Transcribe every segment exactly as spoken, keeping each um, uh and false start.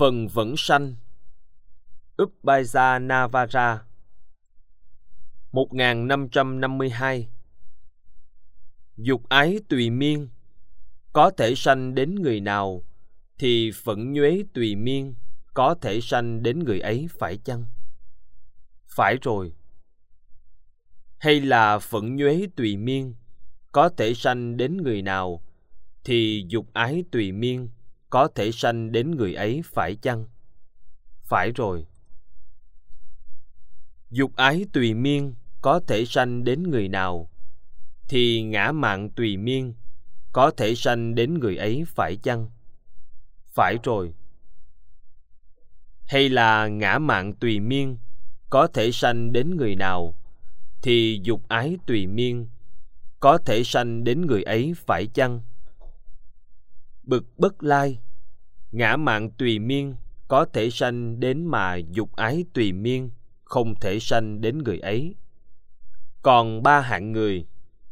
Phần vẫn sanh. Upajjanavara. Một nghìn năm trăm năm mươi hai. Dục ái tùy miên, có thể sanh đến người nào thì phẫn nhuế tùy miên có thể sanh đến người ấy, phải chăng? Phải rồi. Hay là phẫn nhuế tùy miên có thể sanh đến người nào thì dục ái tùy miên có thể sanh đến người ấy, phải chăng? Phải rồi. Dục ái tùy miên có thể sanh đến người nào thì ngã mạn tùy miên có thể sanh đến người ấy, phải chăng? Phải rồi. Hay là ngã mạn tùy miên có thể sanh đến người nào thì dục ái tùy miên có thể sanh đến người ấy, phải chăng? Bực Bất Lai, ngã mạn tùy miên có thể sanh đến mà dục ái tùy miên không thể sanh đến người ấy. Còn ba hạng người: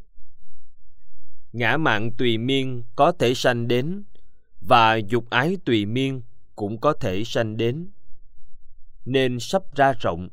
ngã mạn tùy miên có thể sanh đến và dục ái tùy miên cũng có thể sanh đến, nên sắp ra rộng.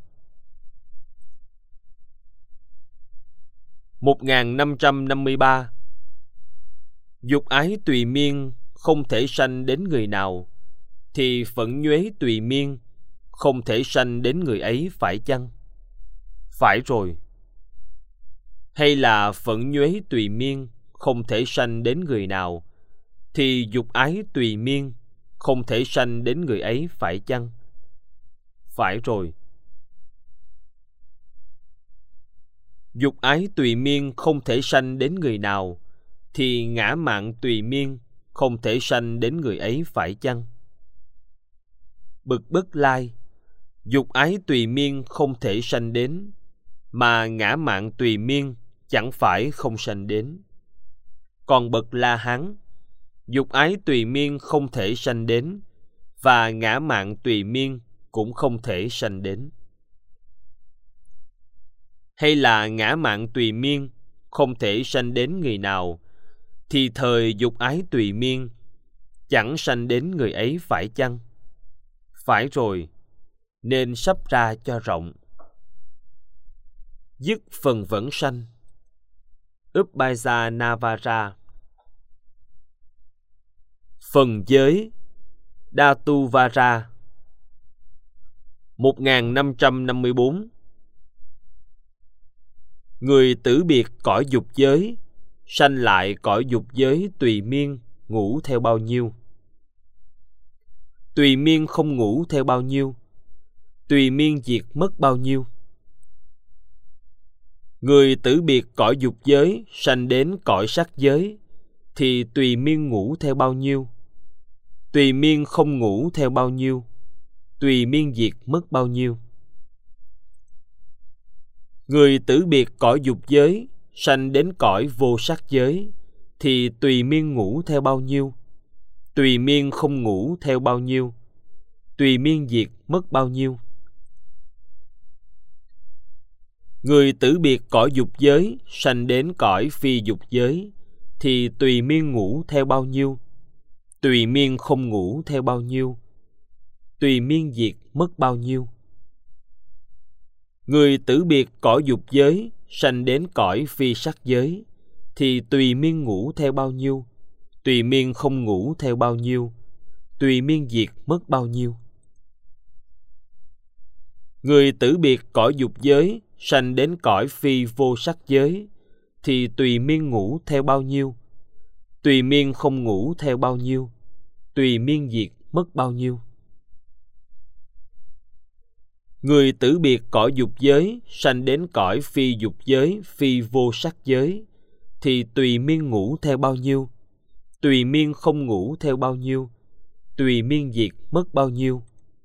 Một nghìn năm trăm năm mươi ba. Dục ái tùy miên không thể sanh đến người nào thì phẫn nhuế tùy miên không thể sanh đến người ấy, phải chăng? Phải rồi. Hay là phẫn nhuế tùy miên không thể sanh đến người nào thì dục ái tùy miên không thể sanh đến người ấy, phải chăng? Phải rồi. Dục ái tùy miên không thể sanh đến người nào thì ngã mạn tùy miên không thể sanh đến người ấy, phải chăng? Bực Bất Lai, dục ái tùy miên không thể sanh đến, mà ngã mạn tùy miên chẳng phải không sanh đến. Còn bậc La Hán, dục ái tùy miên không thể sanh đến, và ngã mạn tùy miên cũng không thể sanh đến. Hay là ngã mạn tùy miên không thể sanh đến người nào thì thời dục ái tùy miên chẳng sanh đến người ấy, phải chăng? Phải rồi, nên sắp ra cho rộng. Dứt phần vẫn sanh. Upajjanavara. Phần giới. Dhatuvara. Một nghìn năm trăm năm mươi bốn. Người tử biệt cõi dục giới, sanh lại cõi dục giới tùy miên ngủ theo bao nhiêu? Tùy miên không ngủ theo bao nhiêu? Tùy miên diệt mất bao nhiêu? Người tử biệt cõi dục giới sanh đến cõi sắc giới thì tùy miên ngủ theo bao nhiêu? Tùy miên không ngủ theo bao nhiêu? Tùy miên diệt mất bao nhiêu? Người tử biệt cõi dục giới sanh đến cõi vô sắc giới thì tùy miên ngủ theo bao nhiêu? Tùy miên không ngủ theo bao nhiêu? Tùy miên diệt mất bao nhiêu? Người tử biệt cõi dục giới sanh đến cõi phi dục giới thì tùy miên ngủ theo bao nhiêu? Tùy miên không ngủ theo bao nhiêu? Tùy miên diệt mất bao nhiêu? Người tử biệt cõi dục giới sanh đến cõi phi sắc giới thì tùy miên ngủ theo bao nhiêu? Tùy miên không ngủ theo bao nhiêu? Tùy miên diệt mất bao nhiêu? Người tử biệt cõi dục giới sanh đến cõi phi vô sắc giới thì tùy miên ngủ theo bao nhiêu? Tùy miên không ngủ theo bao nhiêu? Tùy miên diệt mất bao nhiêu? Người tử biệt cõi dục giới sanh đến cõi phi dục giới phi vô sắc giới thì tùy miên ngủ theo bao nhiêu? Tùy miên không ngủ theo bao nhiêu? Tùy miên diệt mất bao nhiêu?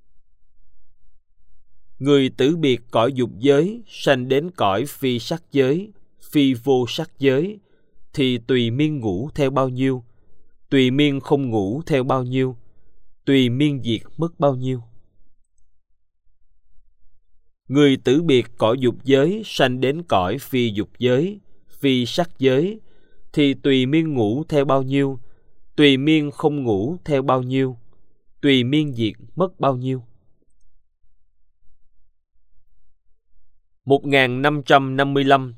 Người tử biệt cõi dục giới sanh đến cõi phi sắc giới phi vô sắc giới thì tùy miên ngủ theo bao nhiêu? Tùy miên không ngủ theo bao nhiêu? Tùy miên diệt mất bao nhiêu? Người tử biệt cõi dục giới sanh đến cõi phi dục giới phi sắc giới thì tùy miên ngủ theo bao nhiêu? Tùy miên không ngủ theo bao nhiêu? tùy miên diệt mất bao nhiêu. một nghìn năm trăm năm mươi lăm.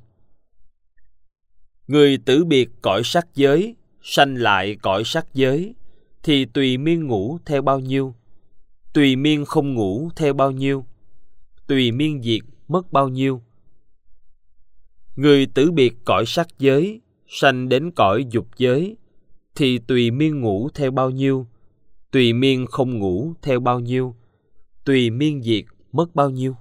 Người tử biệt cõi sắc giới, sanh lại cõi sắc giới, thì tùy miên ngủ theo bao nhiêu, tùy miên không ngủ theo bao nhiêu, tùy miên diệt mất bao nhiêu. Người tử biệt cõi sắc giới, sanh đến cõi dục giới, thì tùy miên ngủ theo bao nhiêu, tùy miên không ngủ theo bao nhiêu, tùy miên diệt mất bao nhiêu.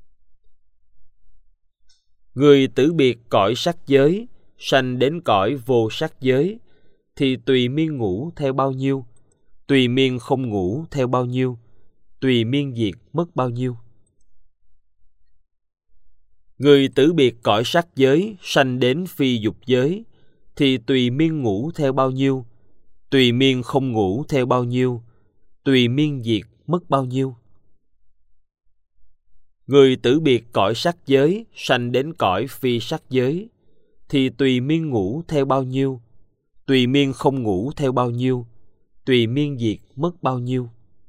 Người tử biệt cõi sắc giới, sanh đến cõi vô sắc giới, thì tùy miên ngủ theo bao nhiêu, tùy miên không ngủ theo bao nhiêu, tùy miên diệt mất bao nhiêu. Người tử biệt cõi sắc giới, sanh đến phi dục giới, thì tùy miên ngủ theo bao nhiêu, tùy miên không ngủ theo bao nhiêu, tùy miên diệt mất bao nhiêu. Người tử biệt cõi sắc giới, sanh đến cõi phi sắc giới, thì tùy miên ngủ theo bao nhiêu, tùy miên không ngủ theo bao nhiêu, tùy miên diệt mất bao nhiêu.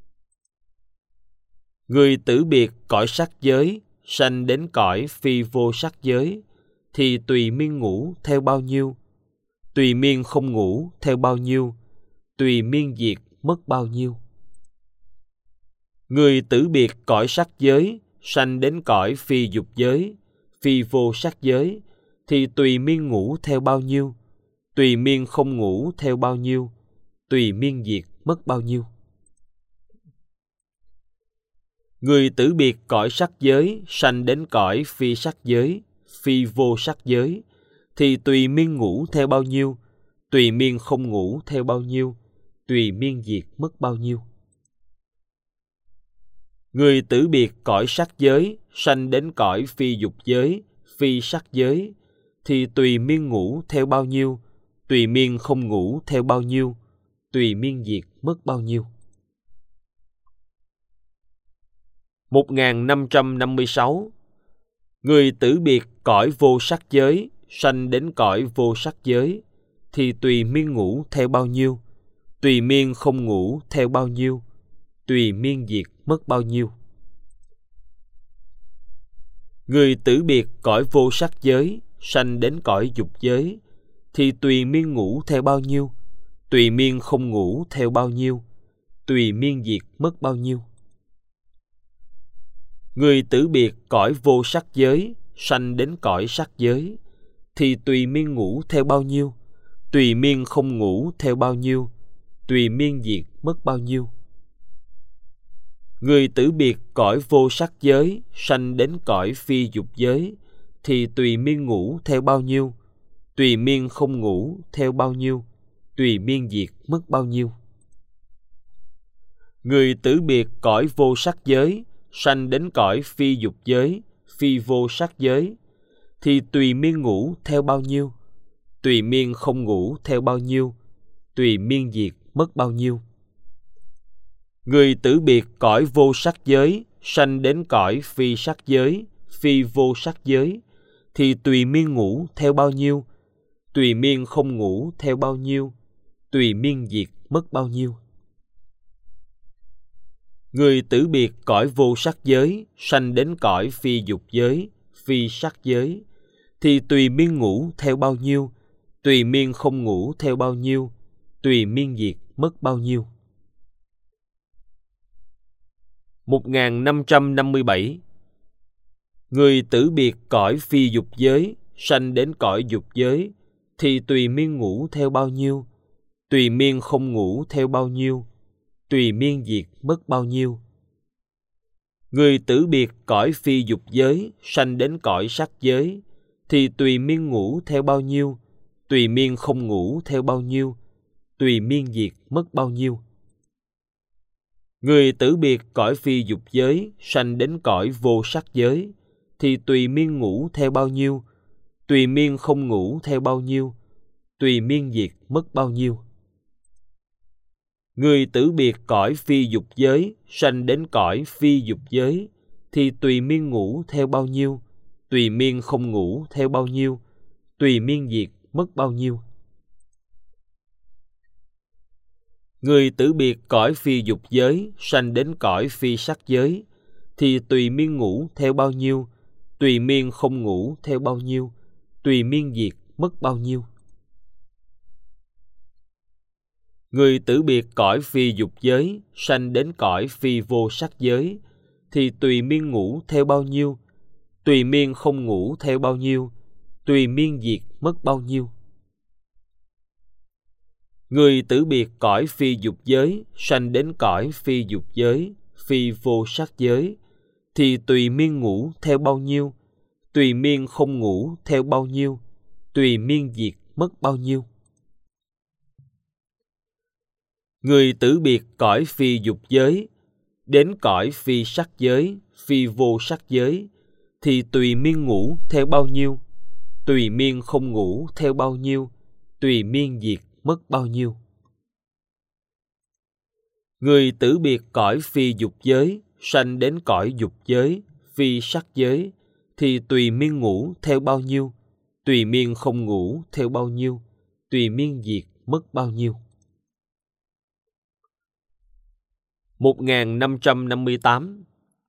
Người tử biệt cõi sắc giới, sanh đến cõi phi vô sắc giới, thì tùy miên ngủ theo bao nhiêu, tùy miên không ngủ theo bao nhiêu, tùy miên diệt mất bao nhiêu. Người tử biệt cõi sắc giới, sanh đến cõi phi dục giới, phi vô sắc giới, thì tùy miên ngủ theo bao nhiêu, tùy miên không ngủ theo bao nhiêu, tùy miên diệt mất bao nhiêu. Người tử biệt cõi sắc giới, sanh đến cõi phi sắc giới, phi vô sắc giới, thì tùy miên ngủ theo bao nhiêu, tùy miên không ngủ theo bao nhiêu, tùy miên diệt mất bao nhiêu. Người tử biệt cõi sắc giới, sanh đến cõi phi dục giới, phi sắc giới, thì tùy miên ngủ theo bao nhiêu, tùy miên không ngủ theo bao nhiêu, tùy miên diệt mất bao nhiêu. một nghìn năm trăm năm mươi sáu. Người tử biệt cõi vô sắc giới, sanh đến cõi vô sắc giới, thì tùy miên ngủ theo bao nhiêu, tùy miên không ngủ theo bao nhiêu, tùy miên diệt mất bao nhiêu. Người tử biệt cõi vô sắc giới, sanh đến cõi dục giới, thì tùy miên ngủ theo bao nhiêu, tùy miên không ngủ theo bao nhiêu, tùy miên diệt mất bao nhiêu. Người tử biệt cõi vô sắc giới, sanh đến cõi sắc giới, thì tùy miên ngủ theo bao nhiêu, tùy miên không ngủ theo bao nhiêu, tùy miên diệt mất bao nhiêu. Người tử biệt cõi vô sắc giới, sanh đến cõi phi dục giới, thì tùy miên ngủ theo bao nhiêu, tùy miên không ngủ theo bao nhiêu, tùy miên diệt mất bao nhiêu. Người tử biệt cõi vô sắc giới, sanh đến cõi phi dục giới, phi vô sắc giới, thì tùy miên ngủ theo bao nhiêu, tùy miên không ngủ theo bao nhiêu, tùy miên diệt mất bao nhiêu. Người tử biệt cõi vô sắc giới, sanh đến cõi phi sắc giới, phi vô sắc giới, thì tùy miên ngủ theo bao nhiêu, tùy miên không ngủ theo bao nhiêu, tùy miên diệt mất bao nhiêu. Người tử biệt cõi vô sắc giới, sanh đến cõi phi dục giới, phi sắc giới, thì tùy miên ngủ theo bao nhiêu, tùy miên không ngủ theo bao nhiêu, tùy miên diệt mất bao nhiêu. một nghìn năm trăm năm mươi bảy. Người tử biệt cõi phi dục giới, sanh đến cõi dục giới, thì tùy miên ngủ theo bao nhiêu, tùy miên không ngủ theo bao nhiêu, tùy miên diệt mất bao nhiêu. Người tử biệt cõi phi dục giới, sanh đến cõi sắc giới, thì tùy miên ngủ theo bao nhiêu, tùy miên không ngủ theo bao nhiêu, tùy miên diệt mất bao nhiêu. Người tử biệt cõi phi dục giới, sanh đến cõi vô sắc giới, thì tùy miên ngủ theo bao nhiêu, tùy miên không ngủ theo bao nhiêu, tùy miên diệt mất bao nhiêu. Người tử biệt cõi phi dục giới, sanh đến cõi phi dục giới, thì tùy miên ngủ theo bao nhiêu, tùy miên không ngủ theo bao nhiêu, tùy miên diệt mất bao nhiêu. Người tử biệt cõi phi dục giới, sanh đến cõi phi sắc giới, thì tùy miên ngủ theo bao nhiêu, tùy miên không ngủ theo bao nhiêu, tùy miên diệt mất bao nhiêu. Người tử biệt cõi phi dục giới, sanh đến cõi phi vô sắc giới, thì tùy miên ngủ theo bao nhiêu, tùy miên không ngủ theo bao nhiêu, tùy miên diệt mất bao nhiêu. Người tử biệt cõi phi dục giới, sanh đến cõi phi dục giới, phi vô sắc giới, thì tùy miên ngủ theo bao nhiêu, tùy miên không ngủ theo bao nhiêu, tùy miên diệt mất bao nhiêu. Người tử biệt cõi phi dục giới, đến cõi phi sắc giới, phi vô sắc giới, thì tùy miên ngủ theo bao nhiêu, tùy miên không ngủ theo bao nhiêu, tùy miên diệt mất bao nhiêu. Người tử biệt cõi phi dục giới, sanh đến cõi dục giới, phi sắc giới, thì tùy miên ngủ theo bao nhiêu, tùy miên không ngủ theo bao nhiêu, tùy miên diệt mất bao nhiêu. một nghìn năm trăm năm mươi tám.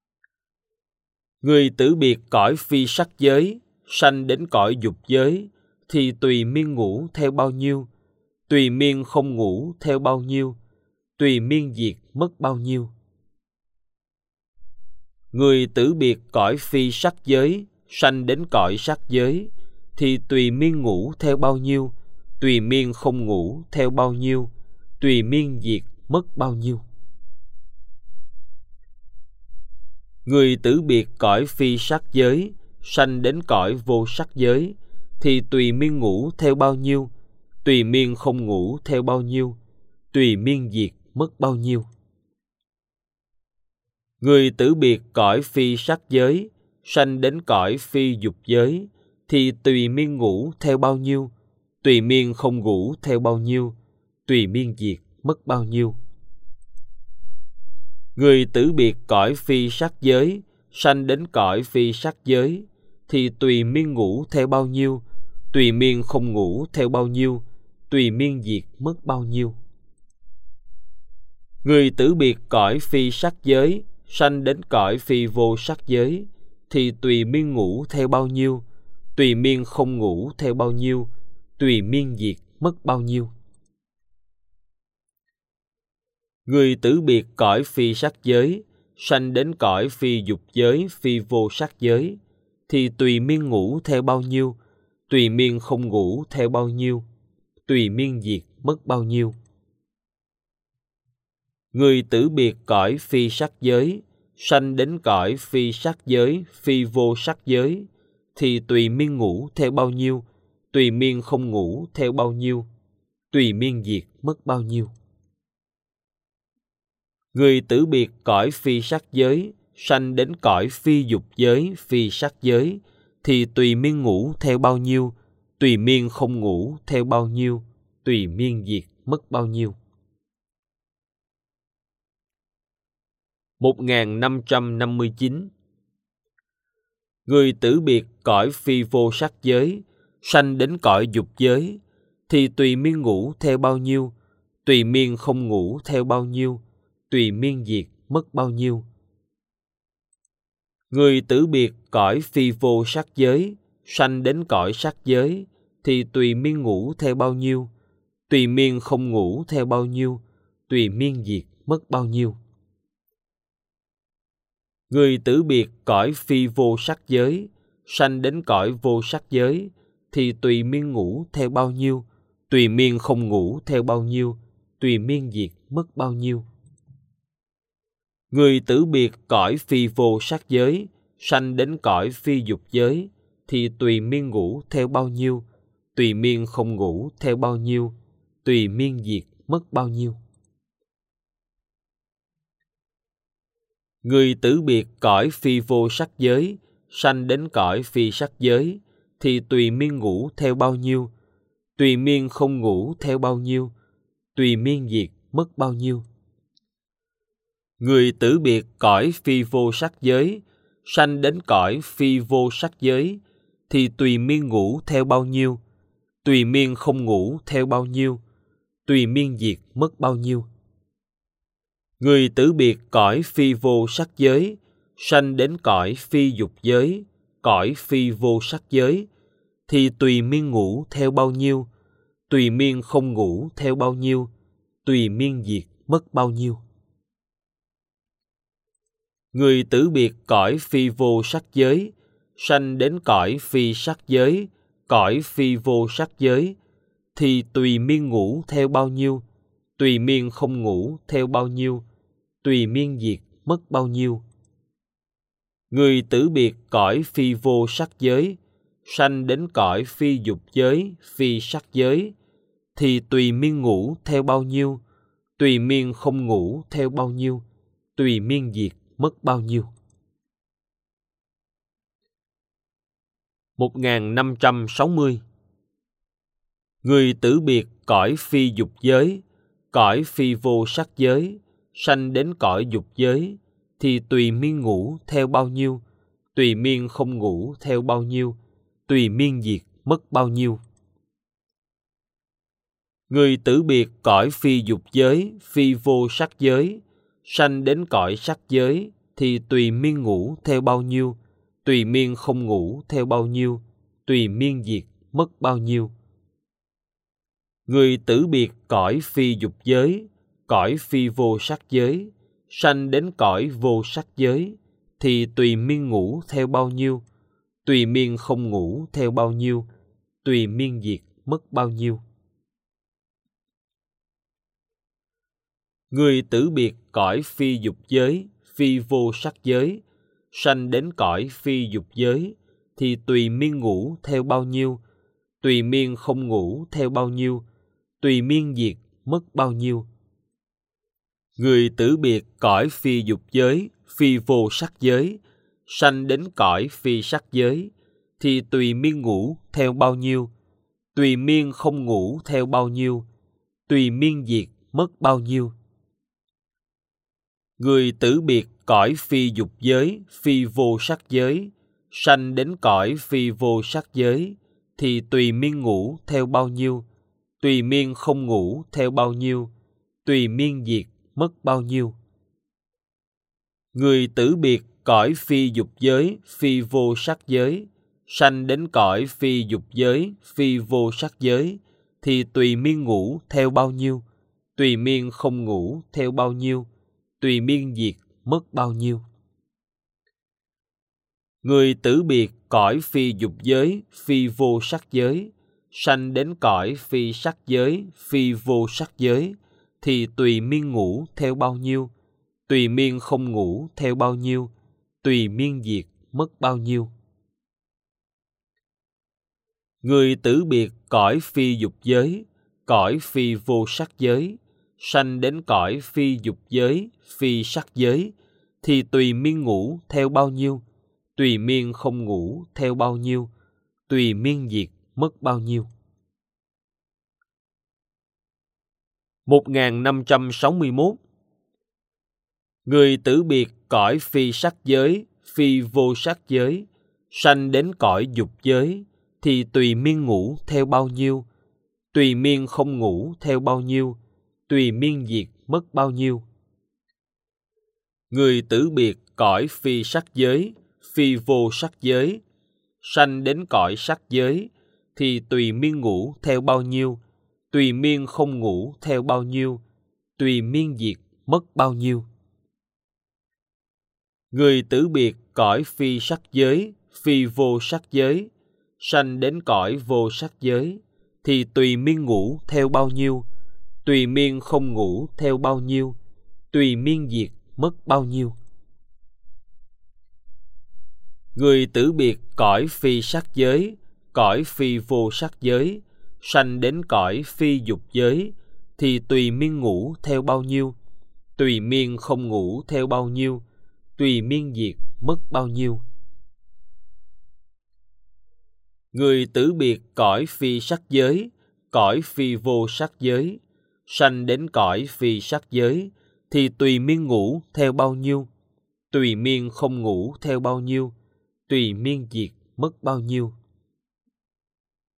Người tử biệt cõi phi sắc giới, sanh đến cõi dục giới, thì tùy miên ngủ theo bao nhiêu, tùy miên không ngủ theo bao nhiêu, tùy miên diệt mất bao nhiêu. Người tử biệt cõi phi sắc giới, sanh đến cõi sắc giới, thì tùy miên ngủ theo bao nhiêu, tùy miên không ngủ theo bao nhiêu, tùy miên diệt mất bao nhiêu. Người tử biệt cõi phi sắc giới, sanh đến cõi vô sắc giới, thì tùy miên ngủ theo bao nhiêu, tùy miên không ngủ theo bao nhiêu, tùy miên diệt mất bao nhiêu. Người tử biệt cõi phi sắc giới, sanh đến cõi phi dục giới, thì tùy miên ngủ theo bao nhiêu, tùy miên không ngủ theo bao nhiêu, tùy miên diệt mất bao nhiêu. Người tử biệt cõi phi sắc giới, sanh đến cõi phi sắc giới, thì tùy miên ngủ theo bao nhiêu, tùy miên không ngủ theo bao nhiêu, tùy miên diệt mất bao nhiêu. Người tử biệt cõi phi sắc giới, sanh đến cõi phi vô sắc giới, thì tùy miên ngủ theo bao nhiêu, tùy miên không ngủ theo bao nhiêu, tùy miên diệt mất bao nhiêu. Người tử biệt cõi phi sắc giới, sanh đến cõi phi dục giới, phi vô sắc giới, thì tùy miên ngủ theo bao nhiêu, tùy miên không ngủ theo bao nhiêu, tùy miên diệt mất bao nhiêu. Người tử biệt cõi phi sắc giới, sanh đến cõi phi sắc giới, phi vô sắc giới, thì tùy miên ngủ theo bao nhiêu, tùy miên không ngủ theo bao nhiêu, tùy miên diệt mất bao nhiêu. Người tử biệt cõi phi sắc giới, sanh đến cõi phi dục giới, phi sắc giới, thì tùy miên ngủ theo bao nhiêu, tùy miên không ngủ theo bao nhiêu, tùy miên diệt mất bao nhiêu. một nghìn năm trăm năm mươi chín. Người tử biệt cõi phi vô sắc giới, sanh đến cõi dục giới, thì tùy miên ngủ theo bao nhiêu, tùy miên không ngủ theo bao nhiêu, tùy miên diệt mất bao nhiêu. Người tử biệt cõi phi vô sắc giới, sanh đến cõi sắc giới, thì tùy miên ngủ theo bao nhiêu, tùy miên không ngủ theo bao nhiêu, tùy miên diệt mất bao nhiêu. Người tử biệt cõi phi vô sắc giới, sanh đến cõi vô sắc giới, thì tùy miên ngủ theo bao nhiêu, tùy miên không ngủ theo bao nhiêu, tùy miên diệt mất bao nhiêu. Người tử biệt cõi phi vô sắc giới, sanh đến cõi phi dục giới, thì tùy miên ngủ theo bao nhiêu, tùy miên không ngủ theo bao nhiêu, tùy miên diệt mất bao nhiêu. Người tử biệt cõi phi vô sắc giới, sanh đến cõi phi sắc giới, thì tùy miên ngủ theo bao nhiêu, tùy miên không ngủ theo bao nhiêu, tùy miên diệt mất bao nhiêu. Người tử biệt cõi phi vô sắc giới, sanh đến cõi phi vô sắc giới, thì tùy miên ngủ theo bao nhiêu, tùy miên không ngủ theo bao nhiêu, tùy miên diệt mất bao nhiêu. Người tử biệt cõi phi vô sắc giới, sanh đến cõi phi dục giới, cõi phi vô sắc giới, thì tùy miên ngủ theo bao nhiêu, tùy miên không ngủ theo bao nhiêu, tùy miên diệt mất bao nhiêu. Người tử biệt cõi phi vô sắc giới, sanh đến cõi phi sắc giới, cõi phi vô sắc giới, thì tùy miên ngủ theo bao nhiêu, tùy miên không ngủ theo bao nhiêu, tùy miên diệt mất bao nhiêu. Người tử biệt cõi phi vô sắc giới, sanh đến cõi phi dục giới, phi sắc giới, thì tùy miên ngủ theo bao nhiêu, tùy miên không ngủ theo bao nhiêu, tùy miên diệt mất bao nhiêu. một nghìn năm trăm sáu mươi. Người tử biệt cõi phi dục giới, cõi phi vô sắc giới, sanh đến cõi dục giới, thì tùy miên ngủ theo bao nhiêu, tùy miên không ngủ theo bao nhiêu, tùy miên diệt mất bao nhiêu. Người tử biệt cõi phi dục giới, phi vô sắc giới, sanh đến cõi sắc giới, thì tùy miên ngủ theo bao nhiêu, tùy miên không ngủ theo bao nhiêu, tùy miên diệt mất bao nhiêu. Người tử biệt cõi phi dục giới, cõi phi vô sắc giới, sanh đến cõi vô sắc giới, thì tùy miên ngủ theo bao nhiêu, tùy miên không ngủ theo bao nhiêu, tùy miên diệt mất bao nhiêu. Người tử biệt cõi phi dục giới, phi vô sắc giới, sanh đến cõi phi dục giới, thì tùy miên ngủ theo bao nhiêu, tùy miên không ngủ theo bao nhiêu, tùy miên diệt mất bao nhiêu. Người tử biệt cõi phi dục giới, phi vô sắc giới, sanh đến cõi phi sắc giới, thì tùy miên ngủ theo bao nhiêu, tùy miên không ngủ theo bao nhiêu, tùy miên diệt mất bao nhiêu. Người tử biệt cõi phi dục giới, phi vô sắc giới, sanh đến cõi phi vô sắc giới, thì tùy miên ngủ theo bao nhiêu, tùy miên không ngủ theo bao nhiêu, tùy miên diệt mất bao nhiêu. Người tử biệt cõi phi dục giới, phi vô sắc giới, sanh đến cõi phi dục giới, phi vô sắc giới, thì tùy miên ngủ theo bao nhiêu, tùy miên không ngủ theo bao nhiêu, tùy miên diệt mất bao nhiêu. Người tử biệt cõi phi dục giới, phi vô sắc giới, sanh đến cõi phi sắc giới, phi vô sắc giới, thì tùy miên ngủ theo bao nhiêu, tùy miên không ngủ theo bao nhiêu, tùy miên diệt mất bao nhiêu. Người tử biệt cõi phi dục giới, cõi phi vô sắc giới, sanh đến cõi phi dục giới, phi sắc giới, thì tùy miên ngủ theo bao nhiêu, tùy miên không ngủ theo bao nhiêu, tùy miên diệt mất bao nhiêu. một nghìn năm trăm sáu mươi mốt. Người tử biệt cõi phi sắc giới, phi vô sắc giới, sanh đến cõi dục giới, thì tùy miên ngủ theo bao nhiêu, tùy miên không ngủ theo bao nhiêu, tùy miên diệt mất bao nhiêu. Người tử biệt cõi phi sắc giới, phi vô sắc giới, sanh đến cõi sắc giới, thì tùy miên ngủ theo bao nhiêu, tùy miên không ngủ theo bao nhiêu, tùy miên diệt mất bao nhiêu. Người tử biệt cõi phi sắc giới, phi vô sắc giới, sanh đến cõi vô sắc giới, thì tùy miên ngủ theo bao nhiêu, tùy miên không ngủ theo bao nhiêu, tùy miên diệt mất bao nhiêu. Người tử biệt cõi phi sắc giới, cõi phi vô sắc giới, sanh đến cõi phi dục giới, thì tùy miên ngủ theo bao nhiêu, tùy miên không ngủ theo bao nhiêu, tùy miên diệt mất bao nhiêu. Người tử biệt cõi phi sắc giới, cõi phi vô sắc giới, sanh đến cõi phi sắc giới, thì tùy miên ngủ theo bao nhiêu, tùy miên không ngủ theo bao nhiêu, tùy miên diệt mất bao nhiêu.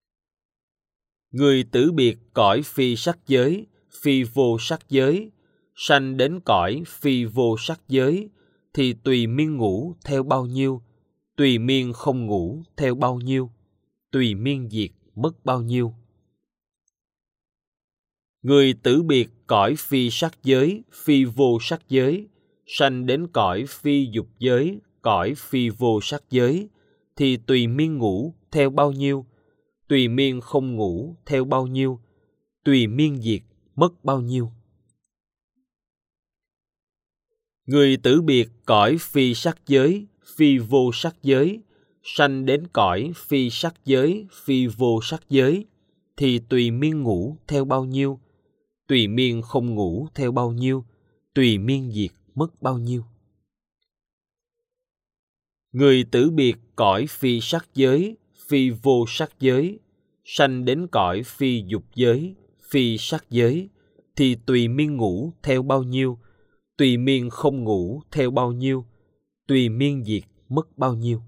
Người tử biệt cõi phi sắc giới, phi vô sắc giới, sanh đến cõi phi vô sắc giới, thì tùy miên ngủ theo bao nhiêu, tùy miên không ngủ theo bao nhiêu, tùy miên diệt mất bao nhiêu. Người tử biệt cõi phi sắc giới, phi vô sắc giới, sanh đến cõi phi dục giới, cõi phi vô sắc giới, thì tùy miên ngủ theo bao nhiêu, tùy miên không ngủ theo bao nhiêu, tùy miên diệt mất bao nhiêu. Người tử biệt cõi phi sắc giới, phi vô sắc giới, sanh đến cõi phi sắc giới, phi vô sắc giới, thì tùy miên ngủ theo bao nhiêu, tùy miên không ngủ theo bao nhiêu, tùy miên diệt mất bao nhiêu. Người tử biệt cõi phi sắc giới, phi vô sắc giới, sanh đến cõi phi dục giới, phi sắc giới, thì tùy miên ngủ theo bao nhiêu, tùy miên không ngủ theo bao nhiêu, tùy miên diệt mất bao nhiêu.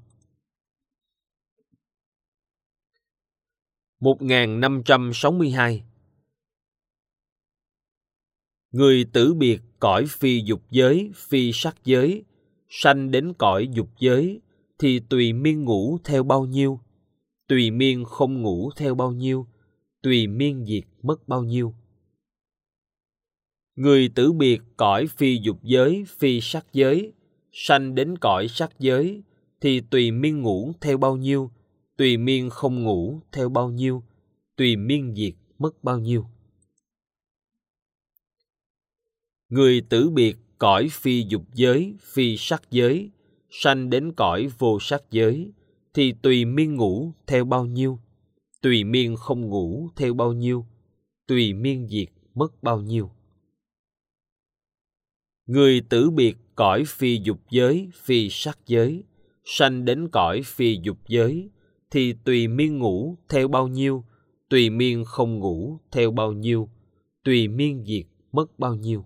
một nghìn năm trăm sáu mươi hai. Người tử biệt cõi phi dục giới, phi sắc giới, sanh đến cõi dục giới, thì tùy miên ngủ theo bao nhiêu, tùy miên không ngủ theo bao nhiêu, tùy miên diệt mất bao nhiêu. Người tử biệt cõi phi dục giới, phi sắc giới, sanh đến cõi sắc giới, thì tùy miên ngủ theo bao nhiêu, tùy miên không ngủ theo bao nhiêu, tùy miên diệt mất bao nhiêu. Người tử biệt cõi phi dục giới, phi sắc giới, sanh đến cõi vô sắc giới, thì tùy miên ngủ theo bao nhiêu, tùy miên không ngủ theo bao nhiêu, tùy miên diệt mất bao nhiêu. Người tử biệt cõi phi dục giới, phi sắc giới, sanh đến cõi phi dục giới, thì tùy miên ngủ theo bao nhiêu, tùy miên không ngủ theo bao nhiêu, tùy miên diệt mất bao nhiêu.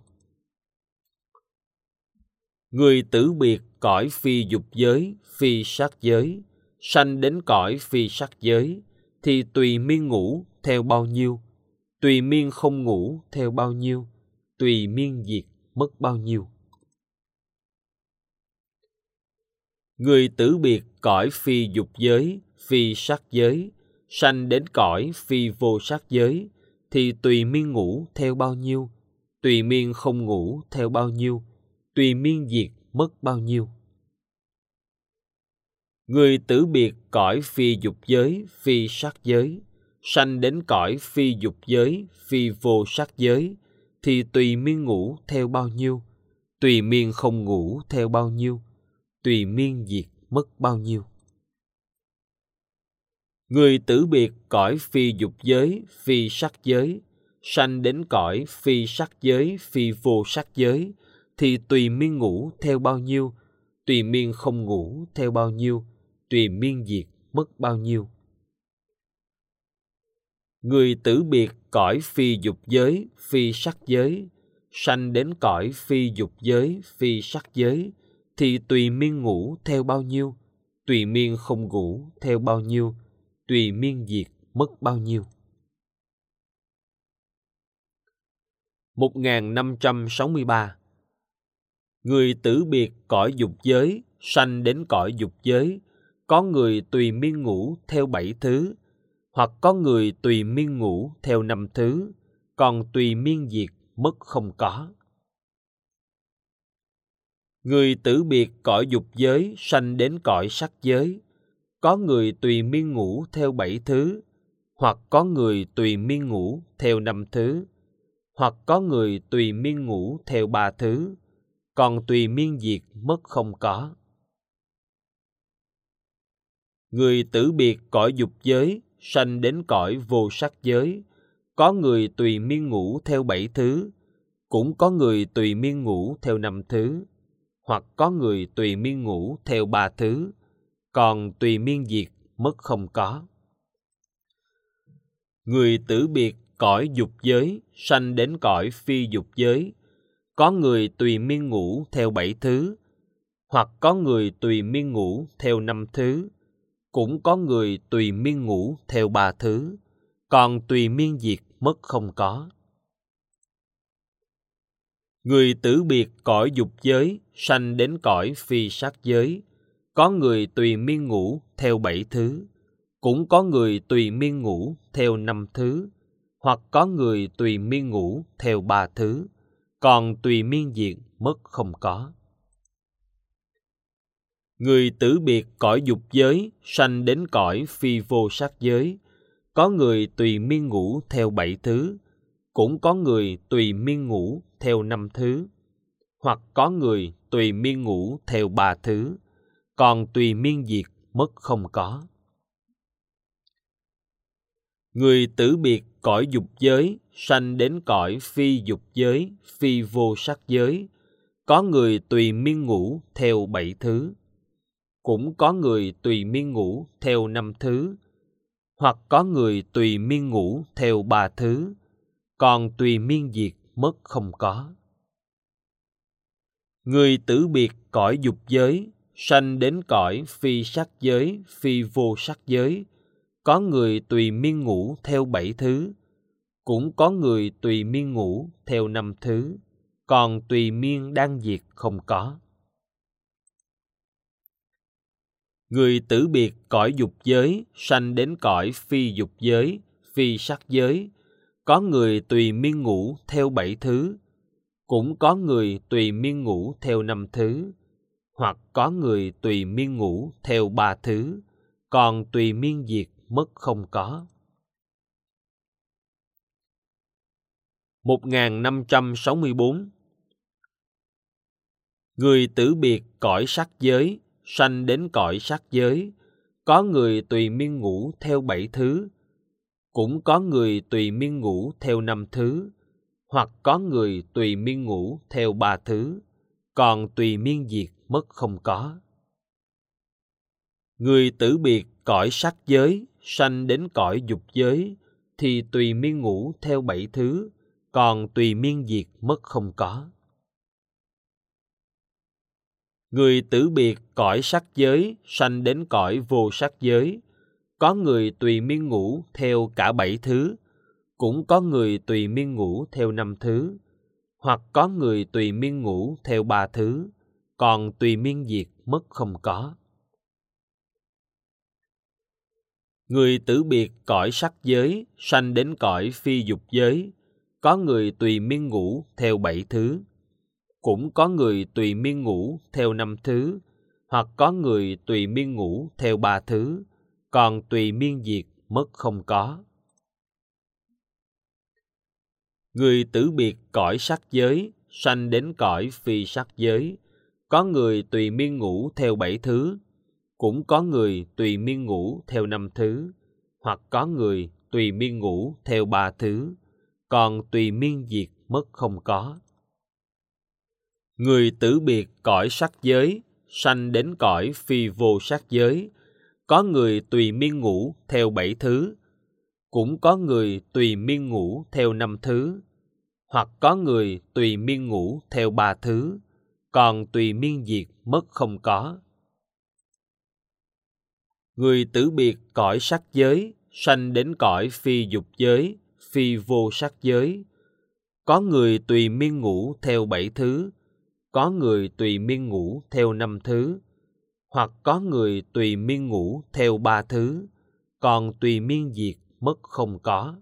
Người tử biệt cõi phi dục giới, phi sắc giới, sanh đến cõi phi sắc giới, thì tùy miên ngủ theo bao nhiêu, tùy miên không ngủ theo bao nhiêu, tùy miên diệt mất bao nhiêu. Người tử biệt cõi phi dục giới, phi sắc giới, sanh đến cõi phi vô sắc giới, thì tùy miên ngủ theo bao nhiêu, tùy miên không ngủ theo bao nhiêu, tùy miên diệt mất bao nhiêu. Người tử biệt cõi phi dục giới, phi sắc giới, sanh đến cõi phi dục giới, phi vô sắc giới, thì tùy miên ngủ theo bao nhiêu, tùy miên không ngủ theo bao nhiêu, tùy miên diệt mất bao nhiêu. Người tử biệt cõi phi dục giới, phi sắc giới, sanh đến cõi phi sắc giới, phi vô sắc giới, thì tùy miên ngủ theo bao nhiêu, tùy miên không ngủ theo bao nhiêu, tùy miên diệt mất bao nhiêu. Người tử biệt cõi phi dục giới, phi sắc giới, sanh đến cõi phi dục giới, phi sắc giới, thì tùy miên ngủ theo bao nhiêu, tùy miên không ngủ theo bao nhiêu, tùy miên diệt mất bao nhiêu. một nghìn năm trăm sáu mươi ba. Người tử biệt cõi dục giới, sanh đến cõi dục giới, có người tùy miên ngủ theo bảy thứ, hoặc có người tùy miên ngủ theo năm thứ, còn tùy miên diệt mất không có. Người tử biệt cõi dục giới, sanh đến cõi sắc giới, có người tùy miên ngủ theo bảy thứ, hoặc có người tùy miên ngủ theo năm thứ, hoặc có người tùy miên ngủ theo ba thứ, còn tùy miên diệt mất không có. Người tử biệt cõi dục giới, sanh đến cõi vô sắc giới, có người tùy miên ngủ theo bảy thứ, cũng có người tùy miên ngủ theo năm thứ, hoặc có người tùy miên ngủ theo ba thứ, còn tùy miên diệt mất không có. Người tử biệt cõi dục giới, sanh đến cõi phi dục giới, có người tùy miên ngủ theo bảy thứ, hoặc có người tùy miên ngủ theo năm thứ, cũng có người tùy miên ngủ theo ba thứ, còn tùy miên diệt mất không có. Người tử biệt cõi dục giới, sanh đến cõi phi sắc giới. Có người tùy miên ngủ theo bảy thứ, cũng có người tùy miên ngủ theo năm thứ, hoặc có người tùy miên ngủ theo ba thứ, còn tùy miên diệt mất không có. Người tử biệt cõi dục giới, sanh đến cõi phi vô sắc giới. Có người tùy miên ngủ theo bảy thứ, cũng có người tùy miên ngủ theo năm thứ, hoặc có người tùy miên ngủ theo ba thứ, còn tùy miên diệt mất không có. Người tử biệt cõi dục giới, sanh đến cõi phi dục giới, phi vô sắc giới. Có người tùy miên ngủ theo bảy thứ, cũng có người tùy miên ngủ theo năm thứ, hoặc có người tùy miên ngủ theo ba thứ, còn tùy miên diệt mất không có. Người tử biệt cõi dục giới, sanh đến cõi phi sắc giới, phi vô sắc giới. Có người tùy miên ngủ theo bảy thứ, cũng có người tùy miên ngủ theo năm thứ, còn tùy miên đang diệt không có. Người tử biệt cõi dục giới, sanh đến cõi phi dục giới, phi sắc giới. Có người tùy miên ngủ theo bảy thứ, cũng có người tùy miên ngủ theo năm thứ, hoặc có người tùy miên ngủ theo ba thứ, còn tùy miên diệt mất không có. một nghìn năm trăm sáu mươi bốn. Người tử biệt cõi sắc giới, sanh đến cõi sắc giới. Có người tùy miên ngủ theo bảy thứ, cũng có người tùy miên ngủ theo năm thứ, hoặc có người tùy miên ngủ theo ba thứ, còn tùy miên diệt mất không có. Người tử biệt cõi sắc giới, sanh đến cõi dục giới, thì tùy miên ngủ theo bảy thứ, còn tùy miên diệt mất không có. Người tử biệt cõi sắc giới, sanh đến cõi vô sắc giới. Có người tùy miên ngủ theo cả bảy thứ, cũng có người tùy miên ngủ theo năm thứ, hoặc có người tùy miên ngủ theo ba thứ, còn tùy miên diệt mất không có. Người tử biệt cõi sắc giới, sanh đến cõi phi dục giới. Có người tùy miên ngủ theo bảy thứ, cũng có người tùy miên ngủ theo năm thứ, hoặc có người tùy miên ngủ theo ba thứ, còn tùy miên diệt mất không có. Người tử biệt cõi sắc giới, sanh đến cõi phi sắc giới. Có người tùy miên ngủ theo bảy thứ, cũng có người tùy miên ngủ theo năm thứ, hoặc có người tùy miên ngủ theo ba thứ, còn tùy miên diệt mất không có. Người tử biệt cõi sắc giới, sanh đến cõi phi vô sắc giới. Có người tùy miên ngủ theo bảy thứ, cũng có người tùy miên ngủ theo năm thứ, hoặc có người tùy miên ngủ theo ba thứ, còn tùy miên diệt mất không có. Người tử biệt cõi sắc giới, sanh đến cõi phi dục giới, phi vô sắc giới. Có người tùy miên ngủ theo bảy thứ, có người tùy miên ngủ theo năm thứ, hoặc có người tùy miên ngủ theo ba thứ, còn tùy miên diệt mất không có.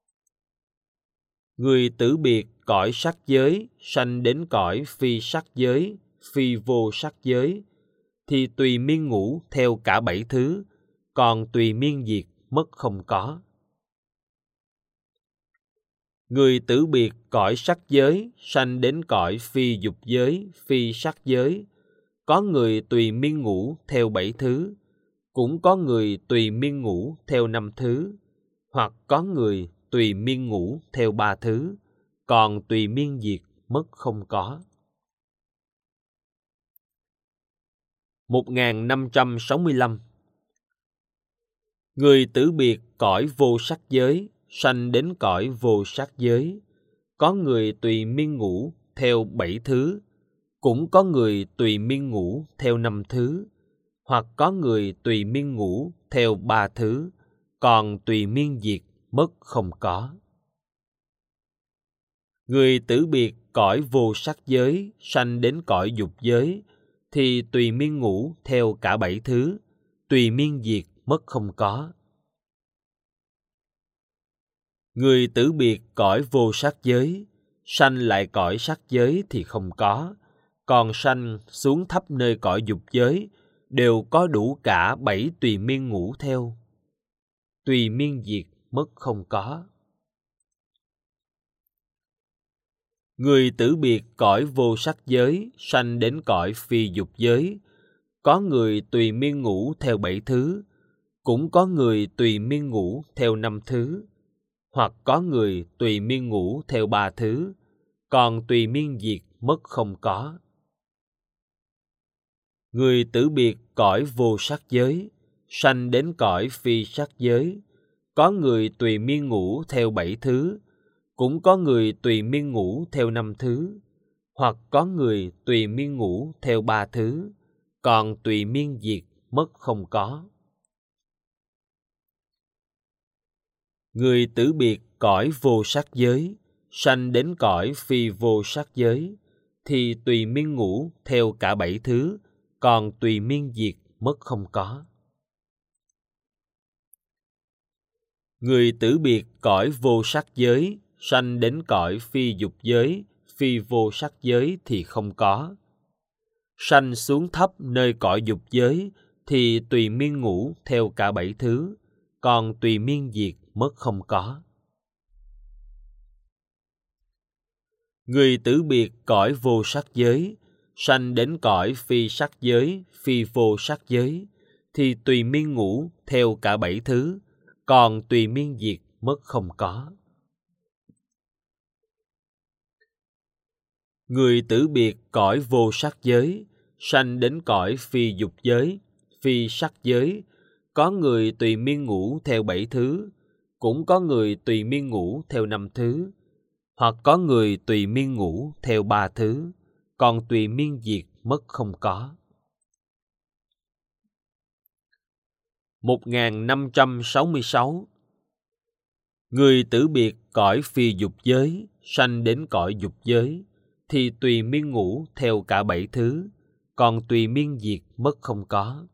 Người tử biệt cõi sắc giới, sanh đến cõi phi sắc giới, phi vô sắc giới, thì tùy miên ngủ theo cả bảy thứ, còn tùy miên diệt mất không có. Người tử biệt cõi sắc giới, sanh đến cõi phi dục giới, phi sắc giới. Có người tùy miên ngủ theo bảy thứ, cũng có người tùy miên ngủ theo năm thứ, hoặc có người tùy miên ngủ theo ba thứ, còn tùy miên diệt mất không có. một nghìn năm trăm sáu mươi lăm. Người tử biệt cõi vô sắc giới, sanh đến cõi vô sắc giới. Có người tùy miên ngủ theo bảy thứ, cũng có người tùy miên ngủ theo năm thứ, hoặc có người tùy miên ngủ theo ba thứ, còn tùy miên diệt mất không có. Người tử biệt cõi vô sắc giới sanh đến cõi dục giới, thì tùy miên ngủ theo cả bảy thứ, tùy miên diệt mất không có. Người tử biệt cõi vô sắc giới, sanh lại cõi sắc giới thì không có, còn sanh xuống thấp nơi cõi dục giới, đều có đủ cả bảy tùy miên ngủ theo. Tùy miên diệt mất không có. Người tử biệt cõi vô sắc giới, sanh đến cõi phi dục giới, có người tùy miên ngủ theo bảy thứ, cũng có người tùy miên ngủ theo năm thứ, hoặc có người tùy miên ngủ theo ba thứ, còn tùy miên diệt mất không có. Người tử biệt cõi vô sắc giới, sanh đến cõi phi sắc giới, có người tùy miên ngủ theo bảy thứ, cũng có người tùy miên ngủ theo năm thứ, hoặc có người tùy miên ngủ theo ba thứ, còn tùy miên diệt mất không có. Người tử biệt cõi vô sắc giới, sanh đến cõi phi vô sắc giới, thì tùy miên ngủ theo cả bảy thứ, còn tùy miên diệt mất không có. Người tử biệt cõi vô sắc giới, sanh đến cõi phi dục giới, phi vô sắc giới thì không có. Sanh xuống thấp nơi cõi dục giới, thì tùy miên ngủ theo cả bảy thứ, còn tùy miên diệt mất không có. Người tử biệt cõi vô sắc giới, sanh đến cõi phi sắc giới, phi vô sắc giới, thì tùy miên ngủ theo cả bảy thứ, còn tùy miên diệt mất không có. Người tử biệt cõi vô sắc giới, sanh đến cõi phi dục giới, phi sắc giới, có người tùy miên ngủ theo bảy thứ, cũng có người tùy miên ngủ theo năm thứ, hoặc có người tùy miên ngủ theo ba thứ, còn tùy miên diệt mất không có. một nghìn năm trăm sáu mươi sáu. Người tử biệt cõi phi dục giới, sanh đến cõi dục giới, thì tùy miên ngủ theo cả bảy thứ, còn tùy miên diệt mất không có.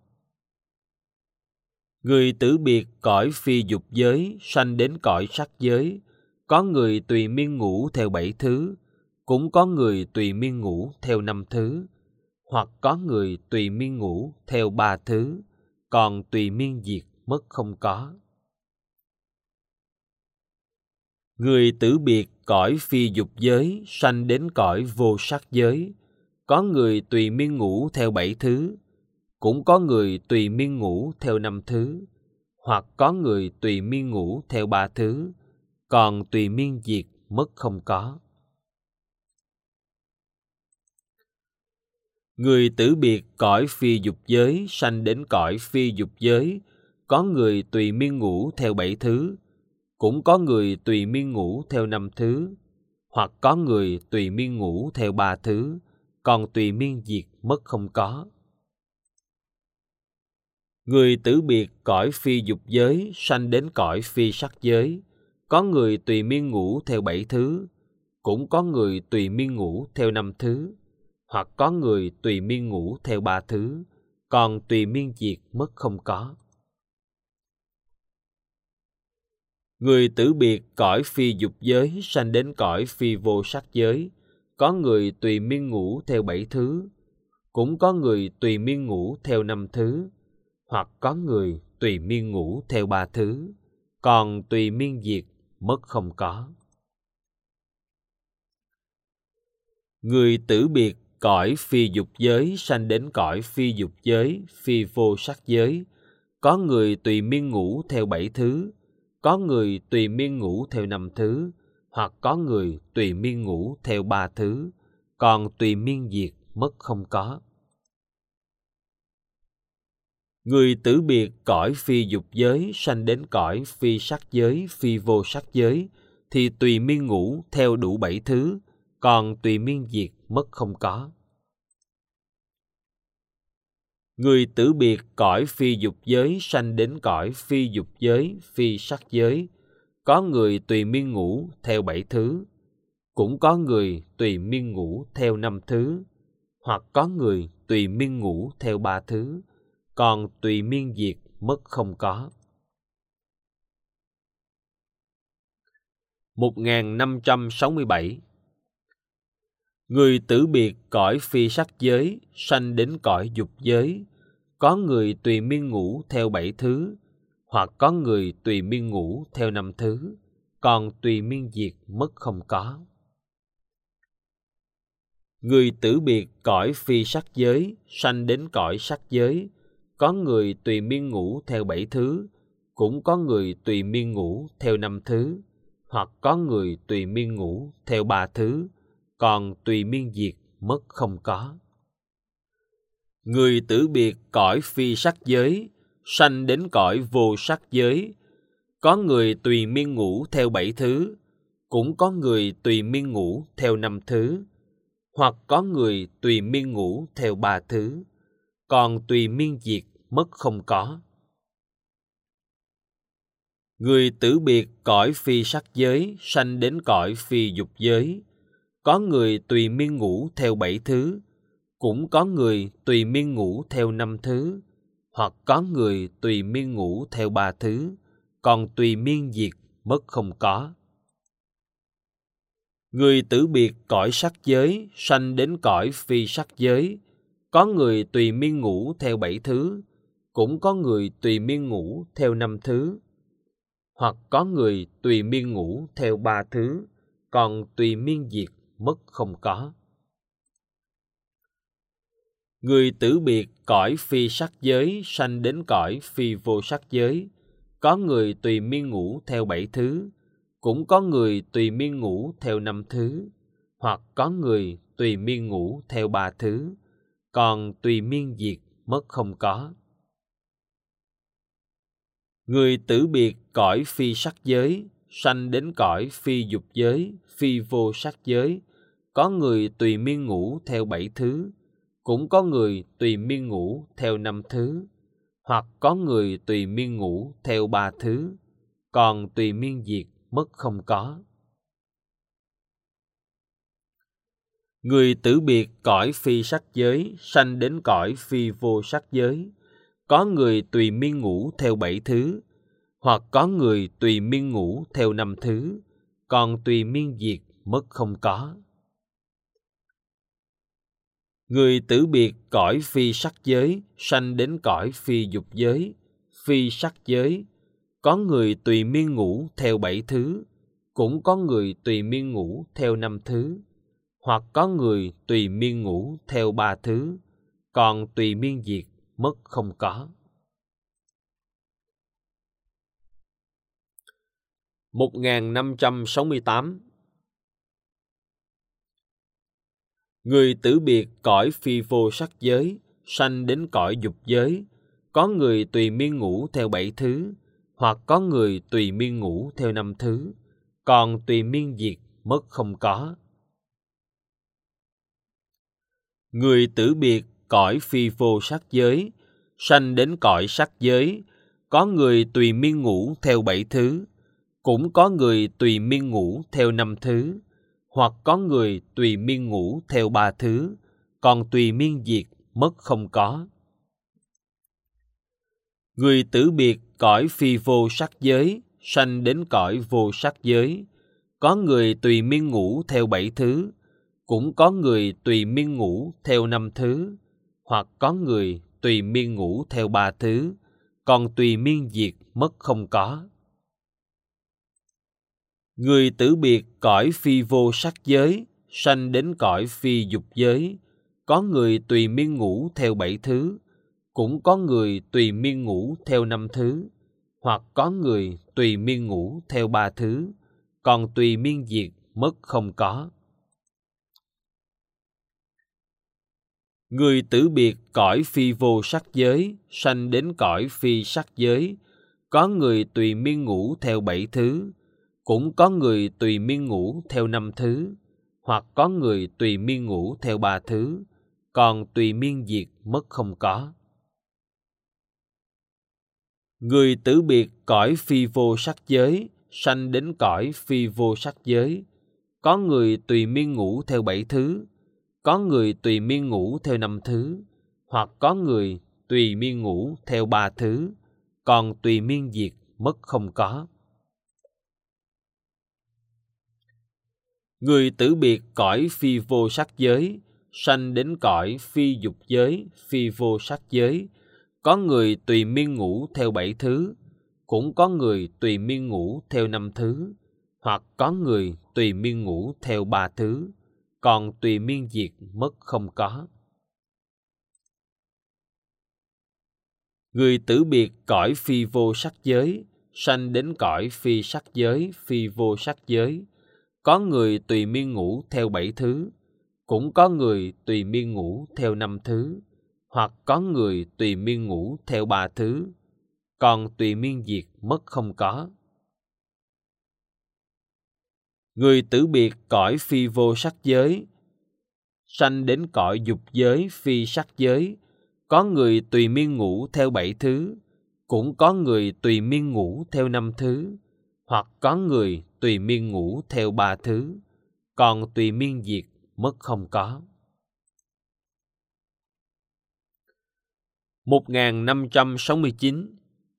Người tử biệt cõi phi dục giới, sanh đến cõi sắc giới, có người tùy miên ngủ theo bảy thứ, cũng có người tùy miên ngủ theo năm thứ, hoặc có người tùy miên ngủ theo ba thứ, còn tùy miên diệt mất không có. Người tử biệt cõi phi dục giới, sanh đến cõi vô sắc giới, có người tùy miên ngủ theo bảy thứ, cũng có người tùy miên ngủ theo năm thứ, hoặc có người tùy miên ngủ theo ba thứ, còn tùy miên diệt mất không có. Người tử biệt cõi phi dục giới, sanh đến cõi phi dục giới, có người tùy miên ngủ theo bảy thứ, cũng có người tùy miên ngủ theo năm thứ, hoặc có người tùy miên ngủ theo ba thứ, còn tùy miên diệt mất không có. Người tử biệt cõi phi dục giới, sanh đến cõi phi sắc giới, có người tùy miên ngủ theo bảy thứ, cũng có người tùy miên ngủ theo năm thứ, hoặc có người tùy miên ngủ theo ba thứ, còn tùy miên diệt mất không có. Người tử biệt cõi phi dục giới, sanh đến cõi phi vô sắc giới, có người tùy miên ngủ theo bảy thứ, cũng có người tùy miên ngủ theo năm thứ, hoặc có người tùy miên ngủ theo ba thứ, còn tùy miên diệt mất không có. Người tử biệt cõi phi dục giới, sanh đến cõi phi dục giới, phi vô sắc giới, có người tùy miên ngủ theo bảy thứ, có người tùy miên ngủ theo năm thứ, hoặc có người tùy miên ngủ theo ba thứ, còn tùy miên diệt mất không có. Người tử biệt cõi phi dục giới, sanh đến cõi phi sắc giới, phi vô sắc giới, thì tùy miên ngủ theo đủ bảy thứ, còn tùy miên diệt mất không có. Người tử biệt cõi phi dục giới, sanh đến cõi phi dục giới, phi sắc giới, có người tùy miên ngủ theo bảy thứ, cũng có người tùy miên ngủ theo năm thứ, hoặc có người tùy miên ngủ theo ba thứ, còn tùy miên diệt mất không có. một nghìn năm trăm sáu mươi bảy. Người tử biệt cõi phi sắc giới, sanh đến cõi dục giới, có người tùy miên ngủ theo bảy thứ, hoặc có người tùy miên ngủ theo năm thứ, còn tùy miên diệt mất không có. Người tử biệt cõi phi sắc giới, sanh đến cõi sắc giới, có người tùy miên ngủ theo bảy thứ, cũng có người tùy miên ngủ theo năm thứ, hoặc có người tùy miên ngủ theo ba thứ, còn tùy miên diệt mất không có. Người tử biệt cõi phi sắc giới, sanh đến cõi vô sắc giới, có người tùy miên ngủ theo bảy thứ, cũng có người tùy miên ngủ theo năm thứ, hoặc có người tùy miên ngủ theo ba thứ, còn tùy miên diệt mất không có. Người tử biệt cõi phi sắc giới, sanh đến cõi phi dục giới, có người tùy miên ngủ theo bảy thứ, cũng có người tùy miên ngủ theo năm thứ, hoặc có người tùy miên ngủ theo ba thứ, còn tùy miên diệt mất không có. Người tử biệt cõi sắc giới, sanh đến cõi phi sắc giới, có người tùy miên ngủ theo bảy thứ, cũng có người tùy miên ngủ theo năm thứ, hoặc có người tùy miên ngủ theo ba thứ, còn tùy miên diệt mất không có. Người tử biệt cõi phi sắc giới, sanh đến cõi phi vô sắc giới, có người tùy miên ngủ theo bảy thứ, cũng có người tùy miên ngủ theo năm thứ, hoặc có người tùy miên ngủ theo ba thứ, còn tùy miên diệt mất không có. Người tử biệt cõi phi sắc giới, sanh đến cõi phi dục giới, phi vô sắc giới, có người tùy miên ngủ theo bảy thứ, cũng có người tùy miên ngủ theo năm thứ, hoặc có người tùy miên ngủ theo ba thứ, còn tùy miên diệt mất không có. Người tử biệt cõi phi sắc giới, sanh đến cõi phi vô sắc giới, có người tùy miên ngủ theo bảy thứ, hoặc có người tùy miên ngủ theo năm thứ, còn tùy miên diệt mất không có. Người tử biệt cõi phi sắc giới, sanh đến cõi phi dục giới, phi sắc giới, có người tùy miên ngủ theo bảy thứ, cũng có người tùy miên ngủ theo năm thứ, hoặc có người tùy miên ngủ theo ba thứ, còn tùy miên diệt mất không có. một nghìn năm trăm sáu mươi tám. Người tử biệt cõi phi vô sắc giới, sanh đến cõi dục giới, có người tùy miên ngủ theo bảy thứ, hoặc có người tùy miên ngủ theo năm thứ, còn tùy miên diệt mất không có. Người tử biệt cõi phi vô sắc giới, sanh đến cõi sắc giới, có người tùy miên ngủ theo bảy thứ, cũng có người tùy miên ngủ theo năm thứ, hoặc có người tùy miên ngủ theo ba thứ, còn tùy miên diệt mất không có. Người tử biệt cõi phi vô sắc giới, sanh đến cõi vô sắc giới, có người tùy miên ngủ theo bảy thứ, cũng có người tùy miên ngủ theo năm thứ, hoặc có người tùy miên ngủ theo ba thứ, còn tùy miên diệt mất không có. Người tử biệt cõi phi vô sắc giới, sanh đến cõi phi dục giới, có người tùy miên ngủ theo bảy thứ, cũng có người tùy miên ngủ theo năm thứ, hoặc có người tùy miên ngủ theo ba thứ, còn tùy miên diệt mất không có. Người tử biệt cõi phi vô sắc giới, sanh đến cõi phi sắc giới, có người tùy miên ngủ theo bảy thứ, cũng có người tùy miên ngủ theo năm thứ, hoặc có người tùy miên ngủ theo ba thứ, còn tùy miên diệt mất không có. Người tử biệt cõi phi vô sắc giới, sanh đến cõi phi vô sắc giới, có người tùy miên ngủ theo bảy thứ, có người tùy miên ngủ theo năm thứ, hoặc có người tùy miên ngủ theo ba thứ, còn tùy miên diệt mất không có. Người tử biệt cõi phi vô sắc giới, sanh đến cõi phi dục giới, phi vô sắc giới, có người tùy miên ngủ theo bảy thứ, cũng có người tùy miên ngủ theo năm thứ, hoặc có người tùy miên ngủ theo ba thứ, còn tùy miên diệt mất không có. Người tử biệt cõi phi vô sắc giới, sanh đến cõi phi sắc giới, phi vô sắc giới, có người tùy miên ngủ theo bảy thứ, cũng có người tùy miên ngủ theo năm thứ, hoặc có người tùy miên ngủ theo ba thứ, còn tùy miên diệt mất không có. Người tử biệt cõi phi vô sắc giới, sanh đến cõi dục giới, phi sắc giới, có người tùy miên ngủ theo bảy thứ, cũng có người tùy miên ngủ theo năm thứ, hoặc có người tùy miên ngủ theo ba thứ, còn tùy miên diệt mất không có. một nghìn năm trăm sáu mươi chín.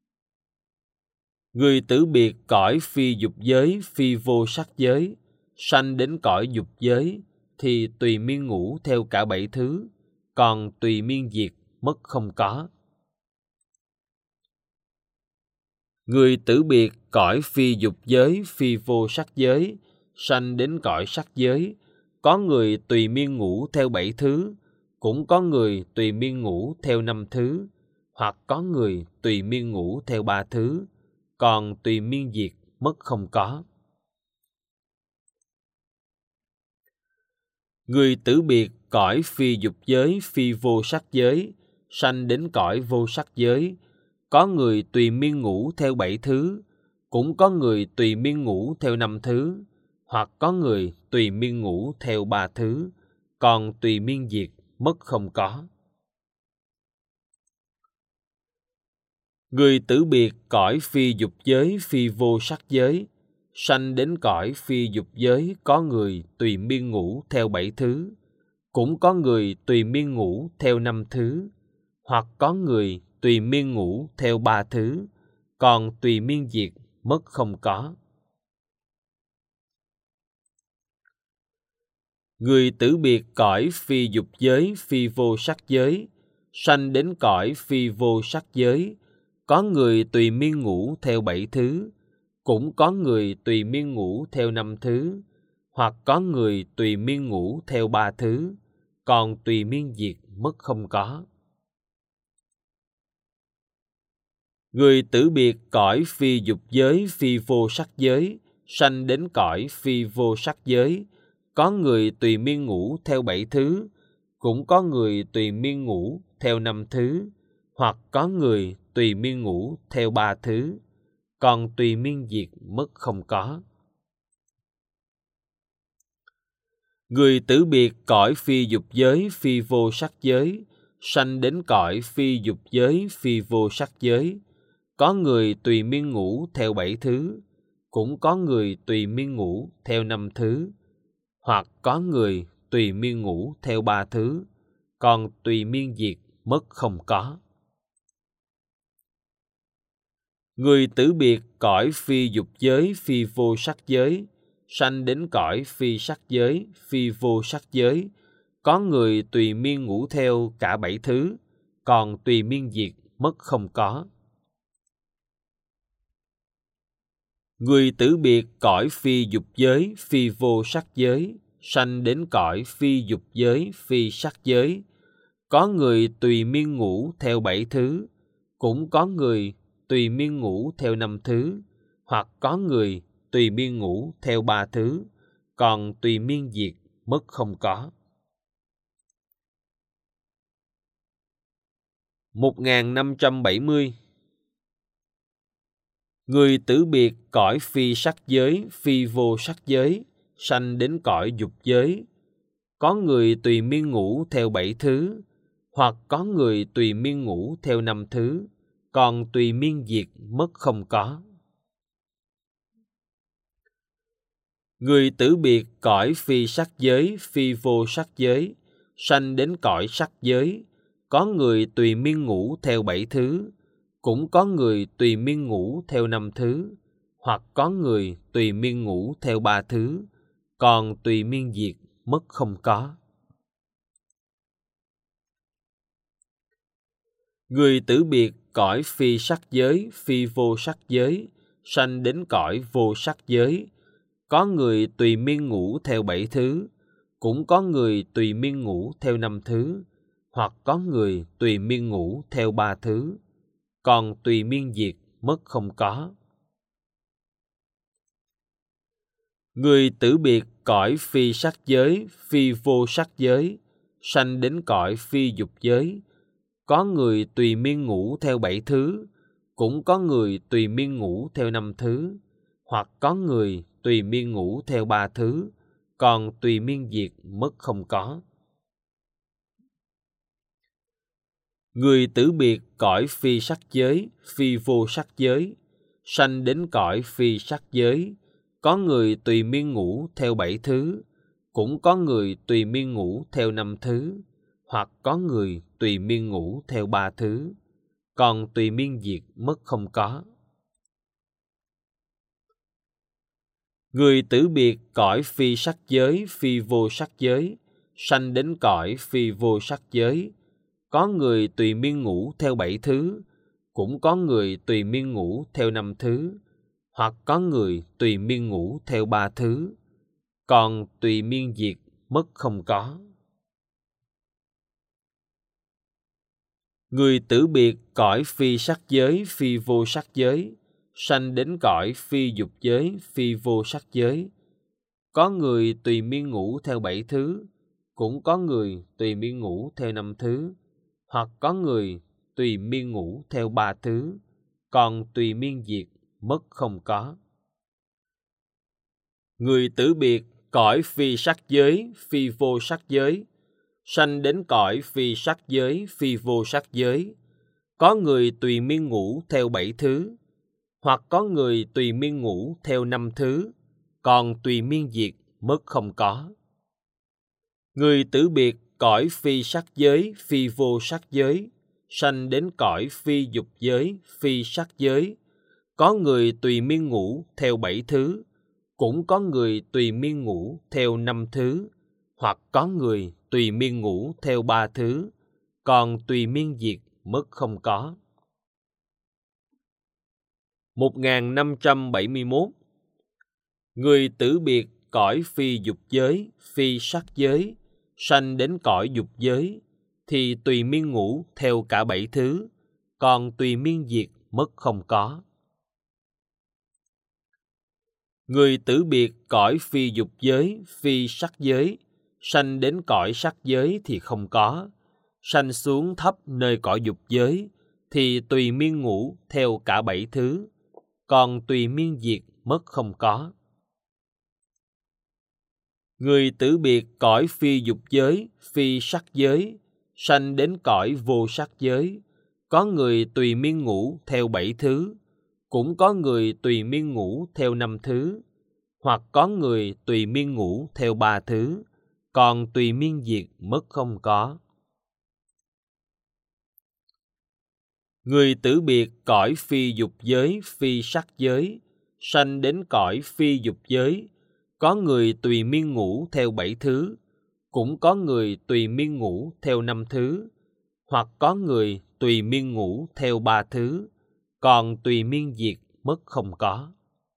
Người tử biệt cõi phi dục giới, phi vô sắc giới, sanh đến cõi dục giới, thì tùy miên ngủ theo cả bảy thứ, còn tùy miên diệt mất không có. Người tử biệt cõi phi dục giới, phi vô sắc giới, sanh đến cõi sắc giới, có người tùy miên ngủ theo bảy thứ, cũng có người tùy miên ngủ theo năm thứ, hoặc có người tùy miên ngủ theo ba thứ, còn tùy miên diệt mất không có. Người tử biệt cõi phi dục giới, phi vô sắc giới, sanh đến cõi vô sắc giới, có người tùy miên ngủ theo bảy thứ, cũng có người tùy miên ngủ theo năm thứ, hoặc có người tùy miên ngủ theo ba thứ, còn tùy miên diệt mất không có. Người tử biệt cõi phi dục giới, phi vô sắc giới, sanh đến cõi phi dục giới, có người tùy miên ngủ theo bảy thứ, cũng có người tùy miên ngủ theo năm thứ, hoặc có người tùy miên ngủ theo ba thứ, còn tùy miên diệt mất không có. Người tử biệt cõi phi dục giới, phi vô sắc giới, sanh đến cõi phi vô sắc giới, có người tùy miên ngủ theo bảy thứ, cũng có người tùy miên ngủ theo năm thứ, hoặc có người tùy miên ngủ theo ba thứ, còn tùy miên diệt mất không có. Người tử biệt cõi phi dục giới, phi vô sắc giới, sanh đến cõi phi vô sắc giới, có người tùy miên ngủ theo bảy thứ, cũng có người tùy miên ngủ theo năm thứ, hoặc có người tùy miên ngủ theo ba thứ, còn tùy miên diệt mất không có. Người tử biệt cõi phi dục giới, phi vô sắc giới, sanh đến cõi phi dục giới, phi vô sắc giới, có người tùy miên ngủ theo bảy thứ, cũng có người tùy miên ngủ theo năm thứ, hoặc có người tùy miên ngủ theo ba thứ, còn tùy miên diệt mất không có. Người tử biệt cõi phi dục giới, phi vô sắc giới, sanh đến cõi phi sắc giới, phi vô sắc giới, có người tùy miên ngủ theo cả bảy thứ, còn tùy miên diệt mất không có. Người tử biệt cõi phi dục giới, phi vô sắc giới, sanh đến cõi phi dục giới, phi sắc giới, có người tùy miên ngủ theo bảy thứ, cũng có người tùy miên ngủ theo năm thứ, hoặc có người tùy miên ngủ theo ba thứ, còn tùy miên diệt mất không có. một nghìn năm trăm bảy mươi. Người tử biệt cõi phi sắc giới, phi vô sắc giới, sanh đến cõi dục giới, có người tùy miên ngủ theo bảy thứ, hoặc có người tùy miên ngủ theo năm thứ, còn tùy miên diệt mất không có. Người tử biệt cõi phi sắc giới, phi vô sắc giới, sanh đến cõi sắc giới. Có người tùy miên ngủ theo bảy thứ, cũng có người tùy miên ngủ theo năm thứ, hoặc có người tùy miên ngủ theo ba thứ, còn tùy miên diệt mất không có. Người tử biệt cõi phi sắc giới, phi vô sắc giới, sanh đến cõi vô sắc giới. Có người tùy miên ngủ theo bảy thứ, cũng có người tùy miên ngủ theo năm thứ, hoặc có người tùy miên ngủ theo ba thứ, còn tùy miên diệt mất không có. Người tử biệt cõi phi sắc giới, phi vô sắc giới, sanh đến cõi phi dục giới. Có người tùy miên ngủ theo bảy thứ, cũng có người tùy miên ngủ theo năm thứ, hoặc có người tùy miên ngủ theo ba thứ, còn tùy miên diệt mất không có. Người tử biệt cõi phi sắc giới, phi vô sắc giới, sanh đến cõi phi sắc giới. Có người tùy miên ngủ theo bảy thứ, cũng có người tùy miên ngủ theo năm thứ, hoặc có người tùy miên ngủ theo ba thứ, còn tùy miên diệt mất không có. Người tử biệt cõi phi sắc giới, phi vô sắc giới, sanh đến cõi phi vô sắc giới. Có người tùy miên ngủ theo bảy thứ, cũng có người tùy miên ngủ theo năm thứ, hoặc có người tùy miên ngủ theo ba thứ, còn tùy miên diệt mất không có. Người tử biệt cõi phi sắc giới, phi vô sắc giới, sanh đến cõi phi dục giới, phi vô sắc giới. Có người tùy miên ngủ theo bảy thứ, cũng có người tùy miên ngủ theo năm thứ, hoặc có người tùy miên ngủ theo ba thứ, còn tùy miên diệt mất không có. Người tử biệt cõi phi sắc giới, phi vô sắc giới, sanh đến cõi phi sắc giới, phi vô sắc giới. Có người tùy miên ngủ theo bảy thứ, hoặc có người tùy miên ngủ theo năm thứ, còn tùy miên diệt mất không có. Người tử biệt cõi phi sắc giới, phi vô sắc giới, sanh đến cõi phi dục giới, phi sắc giới. Có người tùy miên ngủ theo bảy thứ, cũng có người tùy miên ngủ theo năm thứ, hoặc có người tùy miên ngủ theo ba thứ, còn tùy miên diệt mất không có. một nghìn năm trăm bảy mươi mốt. Người tử biệt cõi phi dục giới, phi sắc giới, sanh đến cõi dục giới, thì tùy miên ngủ theo cả bảy thứ, còn tùy miên diệt mất không có. Người tử biệt cõi phi dục giới, phi sắc giới, sanh đến cõi sắc giới thì không có, sanh xuống thấp nơi cõi dục giới, thì tùy miên ngủ theo cả bảy thứ, còn tùy miên diệt mất không có. Người tử biệt cõi phi dục giới, phi sắc giới, sanh đến cõi vô sắc giới. Có người tùy miên ngủ theo bảy thứ, cũng có người tùy miên ngủ theo năm thứ, hoặc có người tùy miên ngủ theo ba thứ, còn tùy miên diệt mất không có. Người tử biệt cõi phi dục giới, phi sắc giới, sanh đến cõi phi dục giới. Có người tùy miên ngủ theo bảy thứ, cũng có người tùy miên ngủ theo năm thứ, hoặc có người tùy miên ngủ theo ba thứ, còn tùy miên diệt mất không có.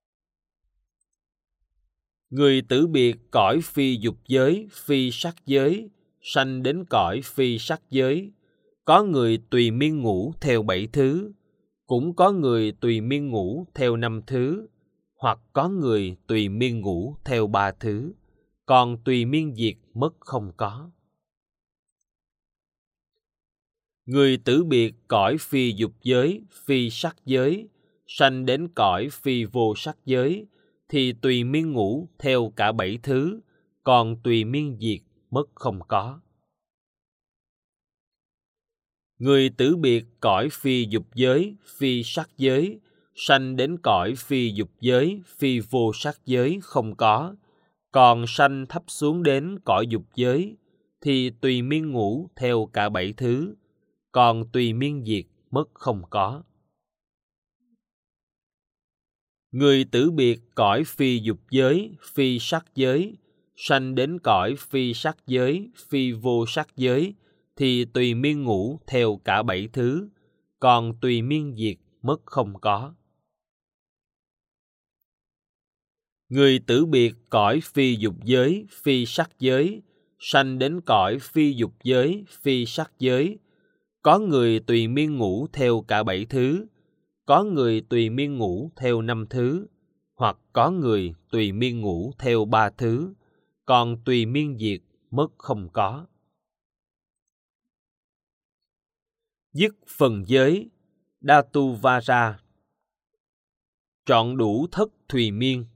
Người tử biệt cõi phi dục giới, phi sắc giới, sanh đến cõi phi sắc giới. Có người tùy miên ngủ theo bảy thứ, cũng có người tùy miên ngủ theo năm thứ, hoặc có người tùy miên ngủ theo ba thứ, còn tùy miên diệt mất không có. Người tử biệt cõi phi dục giới, phi sắc giới, sanh đến cõi phi vô sắc giới, thì tùy miên ngủ theo cả bảy thứ, còn tùy miên diệt mất không có. Người tử biệt cõi phi dục giới, phi sắc giới, sanh đến cõi phi dục giới, phi vô sắc giới không có, Còn sanh thấp xuống đến cõi dục giới, thì tùy miên ngủ theo cả bảy thứ, còn tùy miên diệt mất không có. Người tử biệt cõi phi dục giới, phi sắc giới, sanh đến cõi phi sắc giới, phi vô sắc giới, thì tùy miên ngủ theo cả bảy thứ, còn tùy miên diệt mất không có. Người tử biệt cõi phi dục giới, phi sắc giới, sanh đến cõi phi dục giới, phi sắc giới. Có người tùy miên ngủ theo cả bảy thứ, có người tùy miên ngủ theo năm thứ, hoặc có người tùy miên ngủ theo ba thứ, còn tùy miên diệt mất không có. Dứt phần giới, Dhatu Vara. Trọn đủ thất thùy miên.